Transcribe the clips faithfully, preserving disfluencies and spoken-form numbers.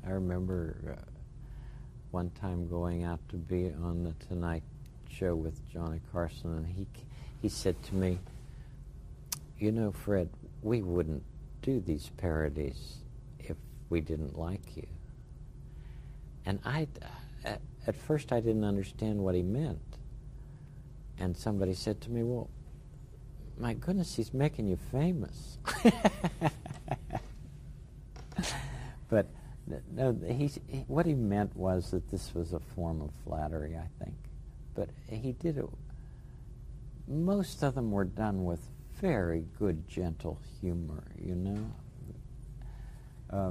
I remember uh, one time going out to be on the Tonight Show with Johnny Carson, and he he said to me, "You know, Fred, we wouldn't do these parodies if we didn't like you." And I, at, at first, I didn't understand what he meant. And somebody said to me, "Well, my goodness, he's making you famous." But no, he, he, what he meant was that this was a form of flattery, I think. But he did it. Most of them were done with very good, gentle humor, you know. Uh,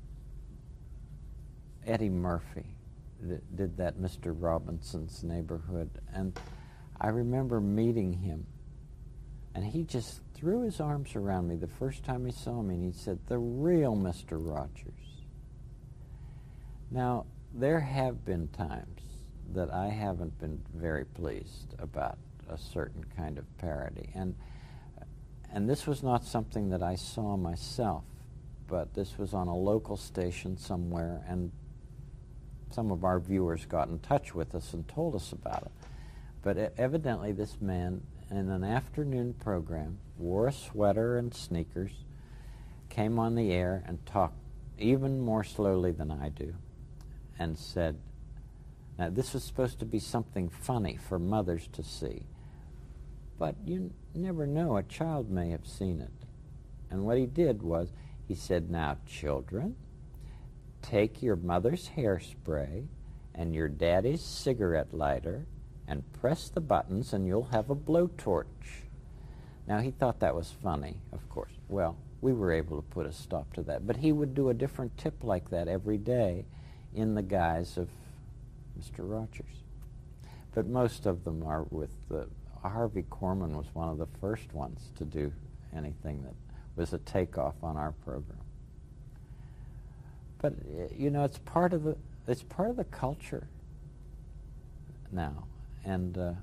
Eddie Murphy th- did that Mister Robinson's Neighborhood, and I remember meeting him, and he just threw his arms around me the first time he saw me, and he said, "The real Mister Rogers." Now, there have been times that I haven't been very pleased about a certain kind of parody, and and this was not something that I saw myself, but this was on a local station somewhere, and some of our viewers got in touch with us and told us about it. But evidently this man, in an afternoon program, wore a sweater and sneakers, came on the air and talked even more slowly than I do, and said, now this was supposed to be something funny for mothers to see, but you never know, a child may have seen it. And what he did was, he said, "Now children, take your mother's hairspray and your daddy's cigarette lighter and press the buttons and you'll have a blowtorch." Now he thought that was funny, of course. Well, we were able to put a stop to that. But he would do a different tip like that every day in the guise of Mister Rogers. But most of them are with the... Harvey Korman was one of the first ones to do anything that was a takeoff on our program. But, you know, it's part of the, it's part of the culture now. And uh,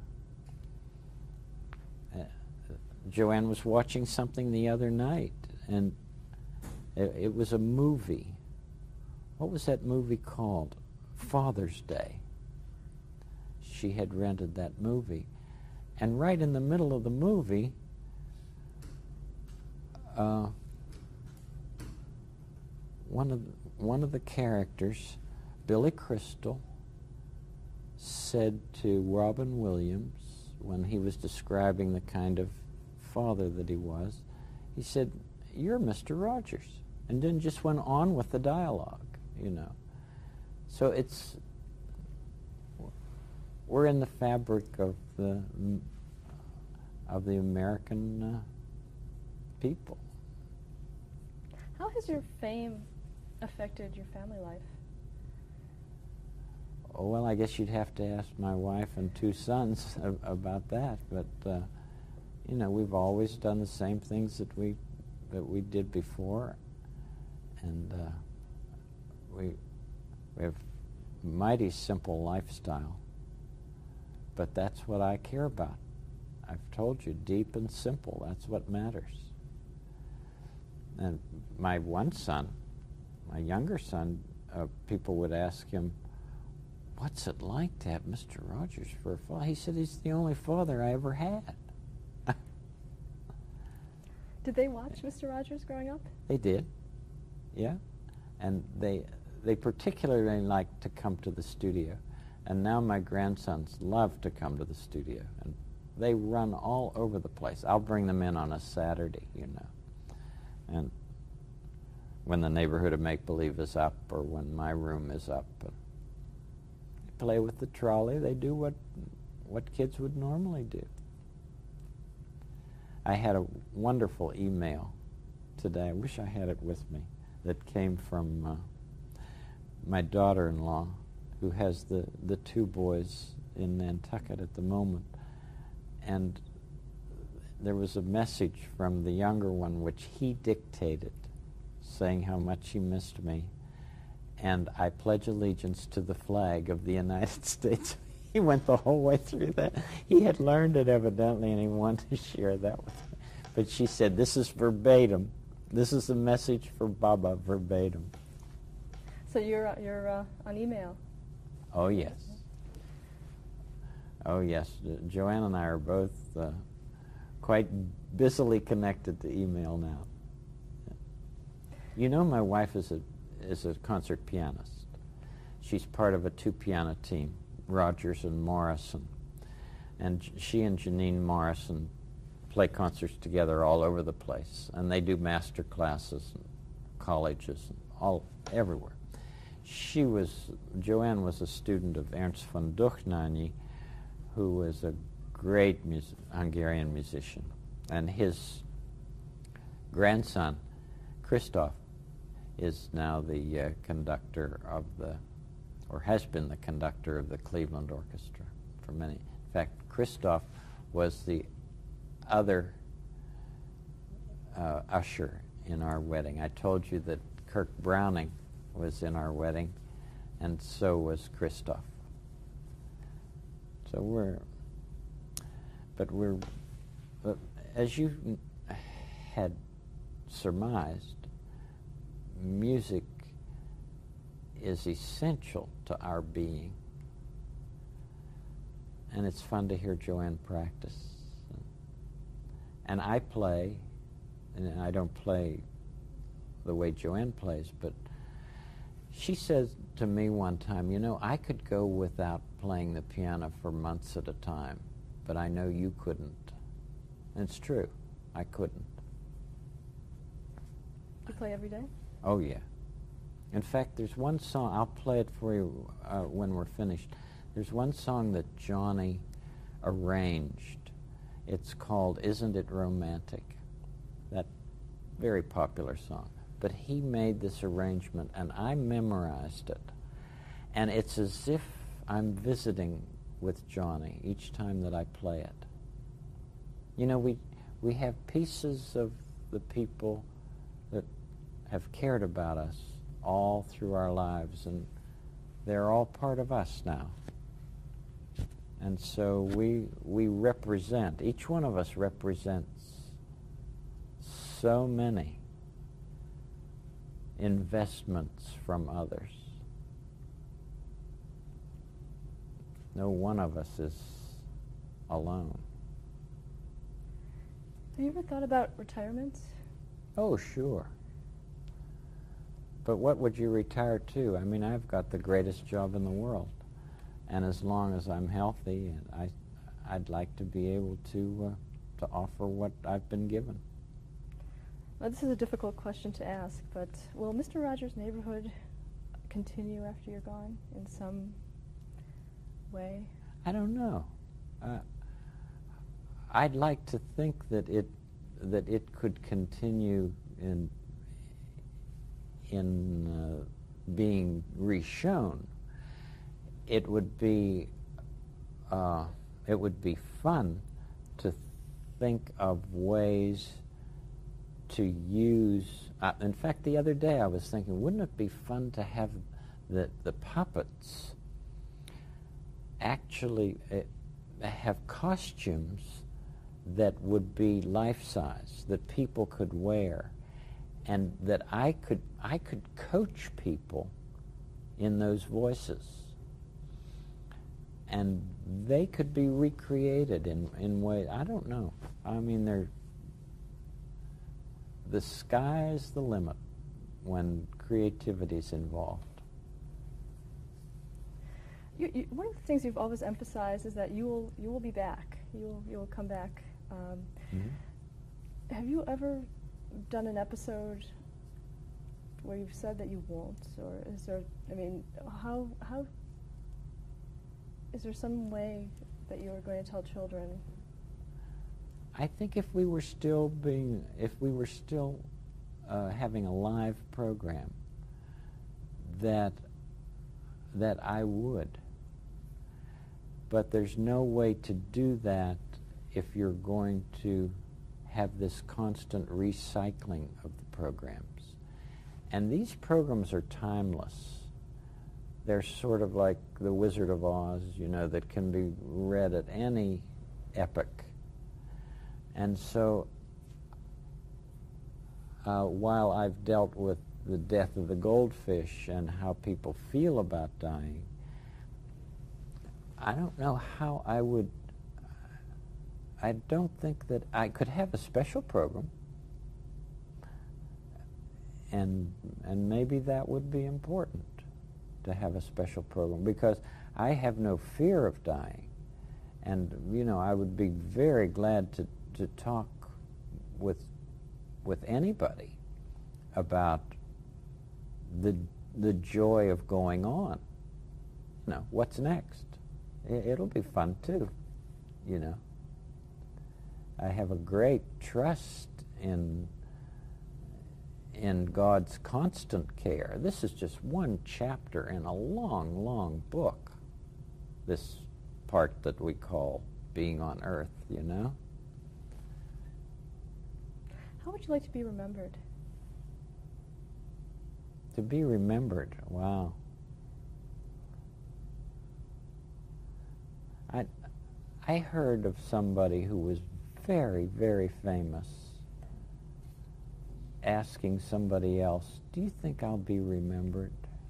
uh, Joanne was watching something the other night, and it, it was a movie. What was that movie called? Father's Day. She had rented that movie. And right in the middle of the movie, uh, one of the, one of the characters, Billy Crystal, said to Robin Williams, when he was describing the kind of father that he was, he said, "You're Mister Rogers," and then just went on with the dialogue, you know. So it's, we're in the fabric of the of the American uh, people. How has your fame affected your family life? Oh, well, I guess you'd have to ask my wife and two sons ab- about that. But uh, you know, we've always done the same things that we that we did before, and uh, we we have mighty simple lifestyle. But that's what I care about. I've told you, deep and simple, that's what matters. And my one son, my younger son, uh, people would ask him, "What's it like to have Mister Rogers for a father?" He said, "He's the only father I ever had." Did they watch Mister Rogers growing up? They did, yeah. And they, they particularly liked to come to the studio. And now my grandsons love to come to the studio, and they run all over the place. I'll bring them in on a Saturday, you know. And when the neighborhood of make-believe is up, or when my room is up, uh, they play with the trolley. They do what what kids would normally do. I had a wonderful email today. I wish I had it with me. That came from uh, my daughter-in-law, who has the, the two boys in Nantucket at the moment. And there was a message from the younger one which he dictated, saying how much he missed me. And I pledge allegiance to the flag of the United States. He went the whole way through that. He had learned it evidently, and he wanted to share that with me. But she said, "This is verbatim. This is the message for Baba, verbatim." So you're uh, you're uh, on email. Oh, yes. Oh, yes. Jo- Joanne and I are both uh, quite busily connected to email now. You know, my wife is a is a concert pianist. She's part of a two-piano team, Rogers and Morrison. And J- she and Janine Morrison play concerts together all over the place. And they do master classes in colleges and all everywhere. She was, Joanne was a student of Ernst von Duchnányi, who was a great mus- Hungarian musician. And his grandson, Christoph, is now the uh, conductor of the, or has been the conductor of the Cleveland Orchestra for many. In fact, Christoph was the other uh, usher in our wedding. I told you that Kirk Browning was in our wedding, and so was Christoph. So we're, but we're, uh, as you n- had surmised, music is essential to our being. And it's fun to hear Joanne practice. And I play, and I don't play the way Joanne plays, but she says to me one time, you know, I could go without playing the piano for months at a time, but I know you couldn't. And it's true, I couldn't. You play every day? Oh, yeah. In fact, there's one song, I'll play it for you uh, when we're finished. There's one song that Johnny arranged. It's called Isn't It Romantic? That very popular song. But he made this arrangement, and I memorized it. And it's as if I'm visiting with Johnny each time that I play it. You know, we we have pieces of the people that have cared about us all through our lives, and they're all part of us now. And so we we represent, each one of us represents so many investments from others. No one of us is alone. Have you ever thought about retirement? Oh, sure. But what would you retire to? I mean, I've got the greatest job in the world. And as long as I'm healthy, and I, I'd like to be able to, uh, to offer what I've been given. Well, this is a difficult question to ask, but will Mister Rogers' Neighborhood continue after you're gone in some way? I don't know. Uh, I'd like to think that it that it could continue in in uh, being reshown. It would be uh, it would be fun to think of ways to use. Uh, in fact, the other day I was thinking, wouldn't it be fun to have the the puppets actually uh, have costumes that would be life-size, that people could wear, and that I could I could coach people in those voices, and they could be recreated in in ways, I don't know. I mean, they're the sky's the limit when creativity's involved. You, you, one of the things you've always emphasized is that you will you will be back. You will you will come back. Um, Mm-hmm. Have you ever done an episode where you've said that you won't, or is there? I mean, how how is there some way that you are going to tell children? I think if we were still being, if we were still uh, having a live program, that that I would. But there's no way to do that if you're going to have this constant recycling of the programs. And these programs are timeless. They're sort of like The Wizard of Oz, you know, that can be read at any epoch. And so uh, while I've dealt with the death of the goldfish and how people feel about dying, I don't know how I would, I don't think that I could have a special program, and and maybe that would be important, to have a special program, because I have no fear of dying. And, you know, I would be very glad to, to talk with with anybody about the the joy of going on. You know, what's next? It, it'll be fun too, you know. I have a great trust in in God's constant care. This is just one chapter in a long, long book, this part that we call being on earth, you know? How would you like to be remembered? To be remembered, wow. I, I heard of somebody who was very, very famous asking somebody else, do you think I'll be remembered?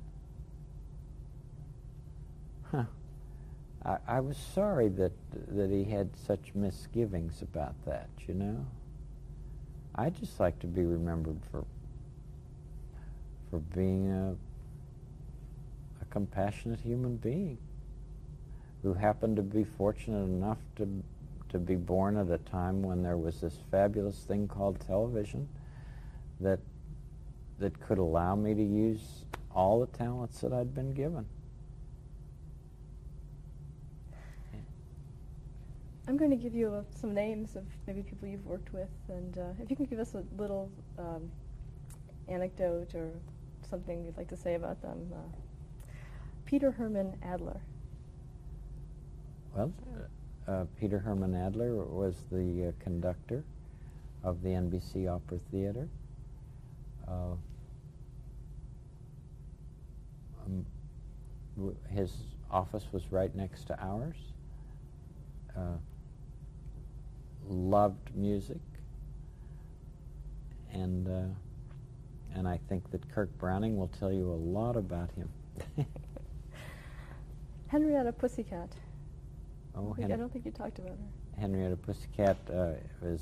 Huh. I, I was sorry that, that he had such misgivings about that, you know? I'd just like to be remembered for for being a, a compassionate human being who happened to be fortunate enough to to be born at a time when there was this fabulous thing called television that that could allow me to use all the talents that I'd been given. I'm going to give you uh, some names of maybe people you've worked with, and uh, if you can give us a little um, anecdote or something you'd like to say about them. Uh, Peter Herman Adler. Well, uh, Peter Herman Adler was the uh, conductor of the N B C Opera Theater. Uh, um, w- his office was right next to ours. Uh, loved music, and uh, and I think that Kirk Browning will tell you a lot about him. Henrietta Pussycat. Oh, I don't, think, Hen- I don't think you talked about her. Henrietta Pussycat uh, was.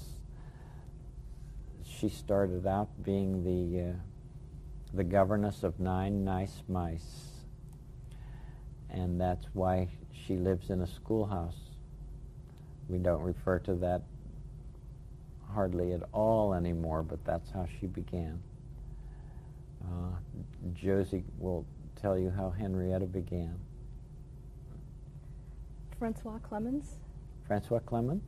She started out being the uh, the governess of Nine Nice Mice, and that's why she lives in a schoolhouse. We don't refer to that hardly at all anymore, but that's how she began. Uh, Josie will tell you how Henrietta began. Francois Clemens. Francois Clemens.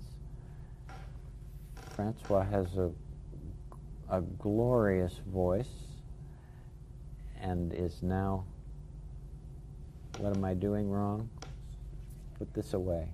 Francois has a a glorious voice and is now, what am I doing wrong? Put this away.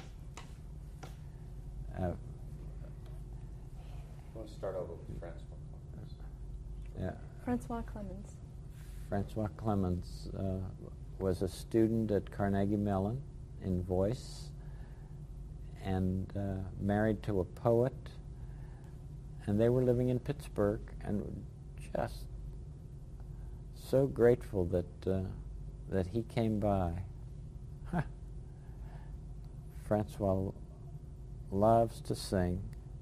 Uh, Want to start over with Francois Clemens? yeah. Francois Clemens. Francois Clemens uh, was a student at Carnegie Mellon in voice and uh, married to a poet, and they were living in Pittsburgh and were just so grateful that uh, that he came by. Huh. Francois loves to sing,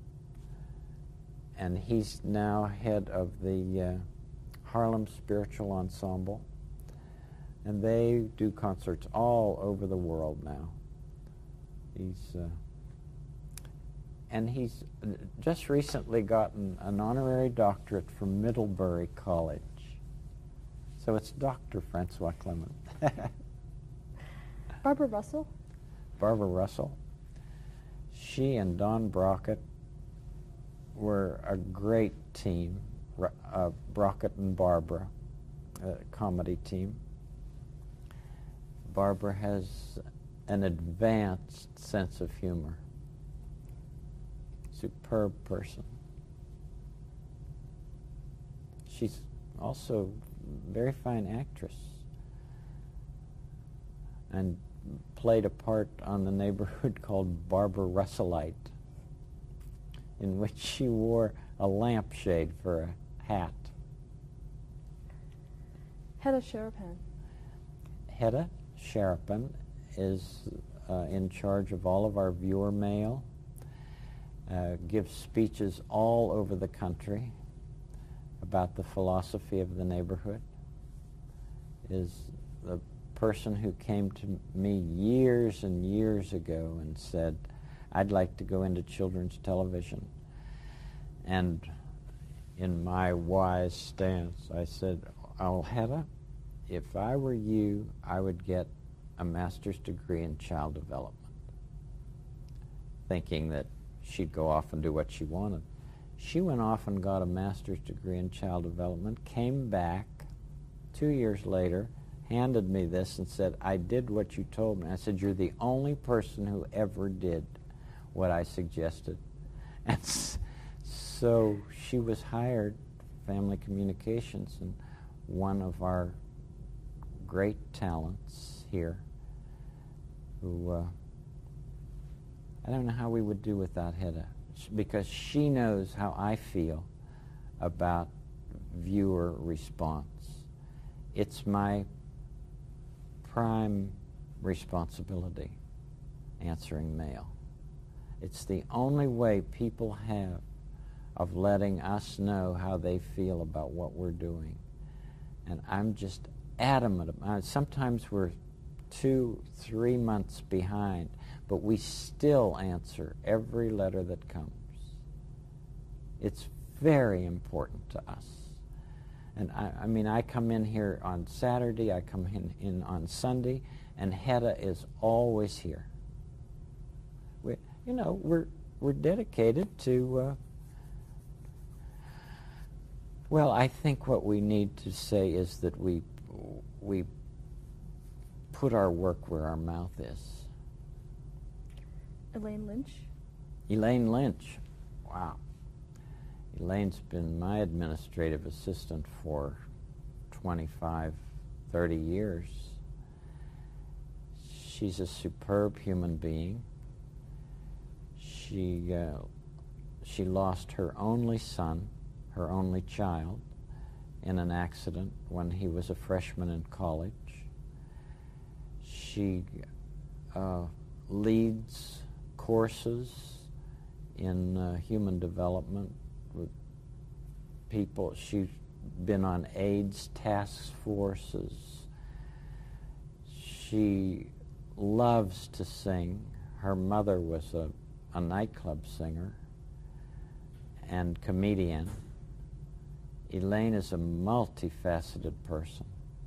and he's now head of the uh, Harlem Spiritual Ensemble, and they do concerts all over the world now. He's uh, and he's just recently gotten an honorary doctorate from Middlebury College. So it's Doctor Francois Clemens. Barbara Russell. Barbara Russell. She and Don Brockett were a great team, uh, Brockett and Barbara, a comedy team. Barbara has an advanced sense of humor. Superb person. She's also a very fine actress and played a part on the neighborhood called Barbara Russellite, in which she wore a lampshade for a hat. Hedda Sharapan. Hedda Sharapan is uh, in charge of all of our viewer mail, uh, gives speeches all over the country about the philosophy of the neighborhood, is the person who came to me years and years ago and said, I'd like to go into children's television. And in my wise stance, I said, oh, Hedda, if I were you, I would get a master's degree in child development, thinking that she'd go off and do what she wanted. She went off and got a master's degree in child development, came back two years later, handed me this and said, I did what you told me. I said, you're the only person who ever did what I suggested. And so she was hired, Family Communications, and one of our great talents here who, uh, I don't know how we would do without Hedda, because she knows how I feel about viewer response. It's my prime responsibility, answering mail. It's the only way people have of letting us know how they feel about what we're doing. And I'm just adamant about it. Sometimes we're two, three months behind, but we still answer every letter that comes. It's very important to us. And I, I mean, I come in here on Saturday, I come in, in on Sunday, and Hedda is always here. We, you know, we're we're dedicated to. Uh, well, I think what we need to say is that we we put our work where our mouth is. Elaine Lynch. Elaine Lynch, wow. Elaine's been my administrative assistant for twenty-five, thirty years. She's a superb human being. She, uh, she lost her only son, her only child, in an accident when he was a freshman in college. She uh, leads courses in uh, human development with people. She's been on AIDS task forces. She loves to sing. Her mother was a, a nightclub singer and comedian. Elaine is a multifaceted person.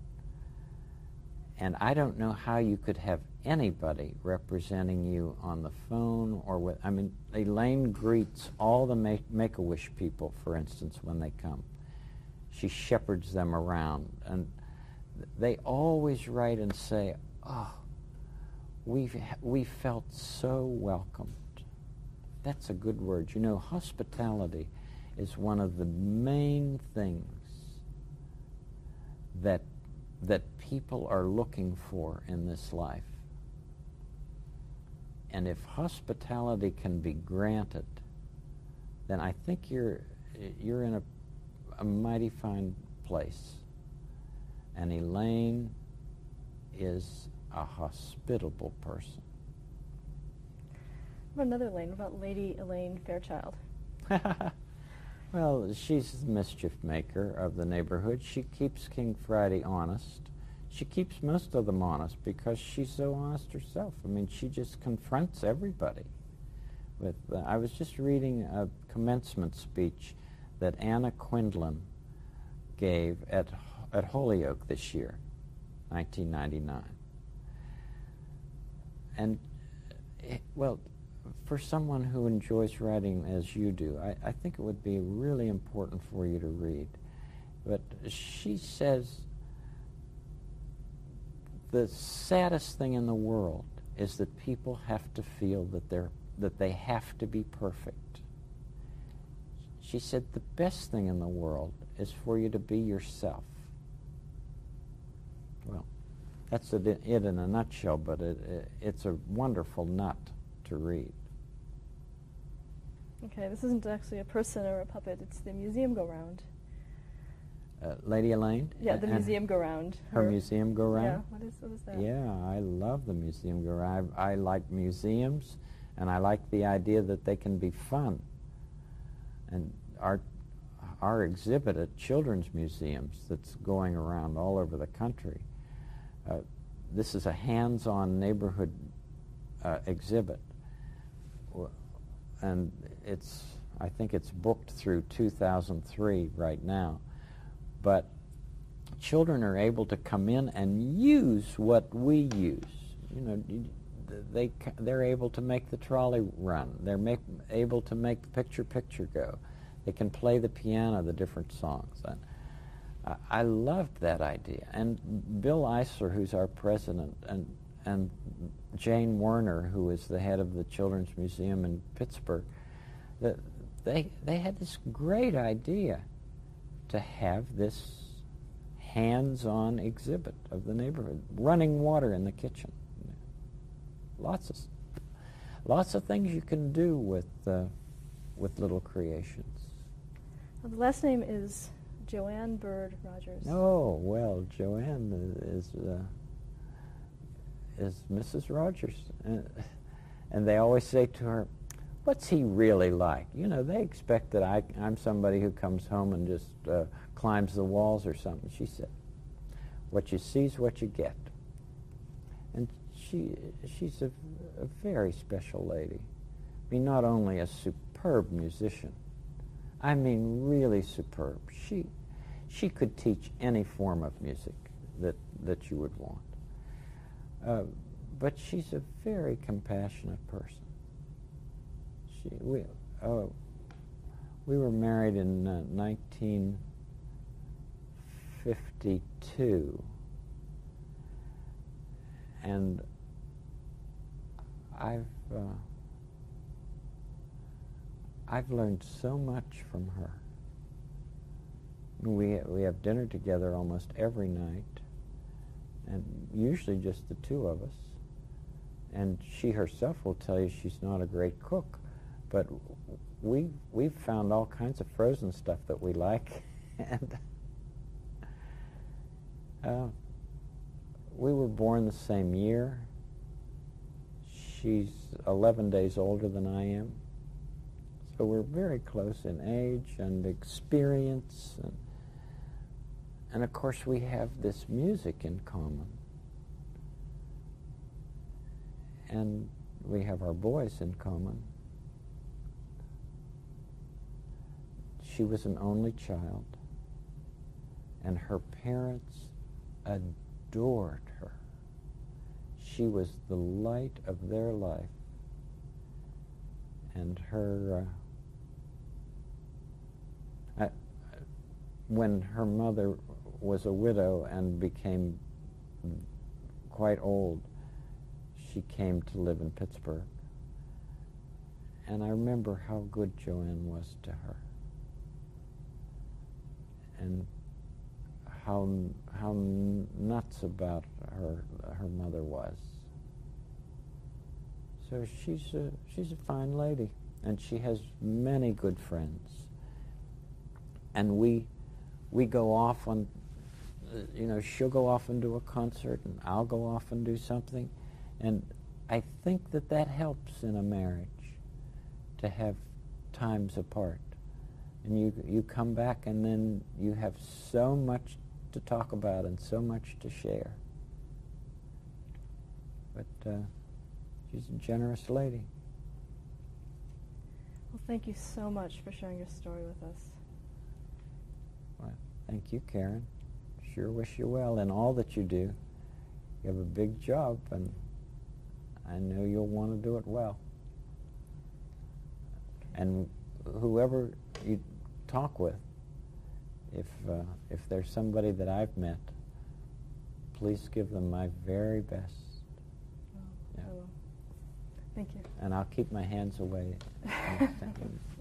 And I don't know how you could have anybody representing you on the phone or with, I mean, Elaine greets all the make, Make-A-Wish people, for instance, when they come. She shepherds them around, and they always write and say, oh, we've, we felt so welcomed. That's a good word. You know, hospitality is one of the main things that that people are looking for in this life. And if hospitality can be granted, then I think you're you're in a, a mighty fine place. And Elaine is a hospitable person. What about another Elaine? What about Lady Elaine Fairchild? Well, she's the mischief maker of the neighborhood. She keeps King Friday honest. She keeps most of them honest because she's so honest herself. I mean, she just confronts everybody. With uh, I was just reading a commencement speech that Anna Quindlen gave at at Holyoke this year, nineteen ninety-nine. And, it, well, for someone who enjoys writing as you do, I, I think it would be really important for you to read. But she says the saddest thing in the world is that people have to feel that they're that they have to be perfect. She said the best thing in the world is for you to be yourself. Well, that's it, it in a nutshell, but it, it, it's a wonderful nut to read. Okay, this isn't actually a person or a puppet, it's the museum go-round. Uh, Lady Elaine? Yeah, the And museum go round. Her museum go round? Yeah, what is, what is that? Yeah, I love the museum go round. I, I like museums, and I like the idea that they can be fun. And our, our exhibit at children's museums that's going around all over the country, uh, this is a hands-on neighborhood uh, exhibit. W- And it's, I think it's booked through two thousand three right now. But children are able to come in and use what we use. You know, y- they c- they're able to make the trolley run. They're make, able to make the picture-picture go. They can play the piano, the different songs. And I, I loved that idea. And Bill Eisler, who's our president, and and Jane Werner, who is the head of the Children's Museum in Pittsburgh, the, they they had this great idea to have this hands-on exhibit of the neighborhood, running water in the kitchen. Lots of lots of things you can do with uh, with little creations. Well, the last name is Joanne Bird Rogers. Oh well, Joanne is uh, is Missus Rogers, uh, and they always say to her, "What's he really like?" You know, they expect that I, I'm somebody who comes home and just uh, climbs the walls or something. She said, "What you see's what you get." And she, she's a, a very special lady. I mean, not only a superb musician, I mean really superb. She, she could teach any form of music that, that you would want. Uh, but she's a very compassionate person. She, we, uh, we were married in uh, nineteen fifty-two, and I've uh, I've learned so much from her. We we have dinner together almost every night, and usually just the two of us. And she herself will tell you she's not a great cook, but we we've found all kinds of frozen stuff that we like, and uh, we were born the same year. She's eleven days older than I am, so we're very close in age and experience, and, and of course we have this music in common. And we have our boys in common. She was an only child, and her parents adored her. She was the light of their life. And her, uh, I, when her mother was a widow and became quite old, she came to live in Pittsburgh. And I remember how good Joanne was to her, and how how nuts about her her mother was. So she's a she's a fine lady, and she has many good friends. And we we go off on, you know, she'll go off and do a concert, and I'll go off and do something. And I think that that helps in a marriage, to have times apart. And you you come back, and then you have so much to talk about and so much to share. But uh, she's a generous lady. Well, thank you so much for sharing your story with us. Well, thank you, Karen. Sure wish you well in all that you do. You have a big job, and I know you'll want to do it well. And whoever you talk with, if uh, if there's somebody that I've met, please give them my very best. Oh, Yeah. I will. Thank you. And I'll keep my hands away.